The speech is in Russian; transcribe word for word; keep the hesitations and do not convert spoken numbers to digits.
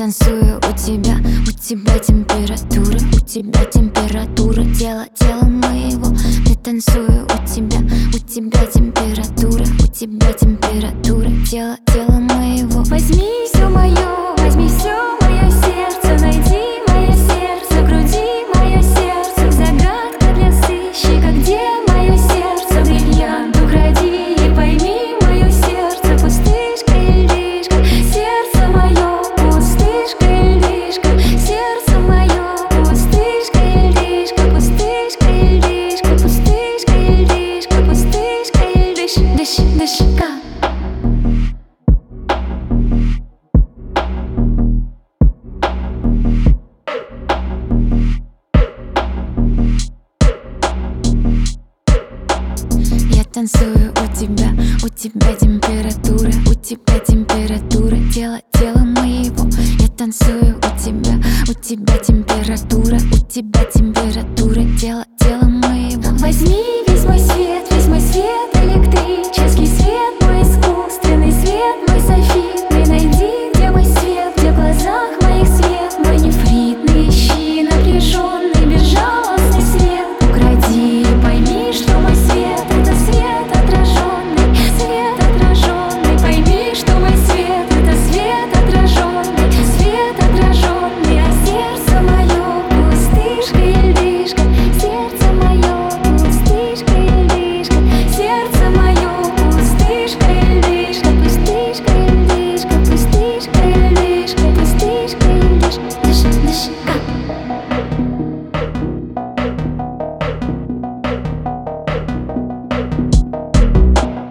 танцую у тебя, у тебя температура, у тебя температура тела, тела моего. Я танцую у тебя, у тебя температура, у тебя температура тела, тела моего. Возьми все мое, возьми все мое сердце, найди мое сердце, груди мое сердце, загадка для сыщика, где мое сердце, бриллиант укради и пойми мое сердце, пустышка и лишка, сердце мое, пустышка и лишка, сердце мое, пустышка и лишка, пустышка и лишка, пустышка и лишка, пустышка и лишь, лишь, лишка. Я танцую у тебя, у тебя температура, у тебя температура тела, тела моего. Я танцую у тебя, у тебя температура, у тебя температура тела,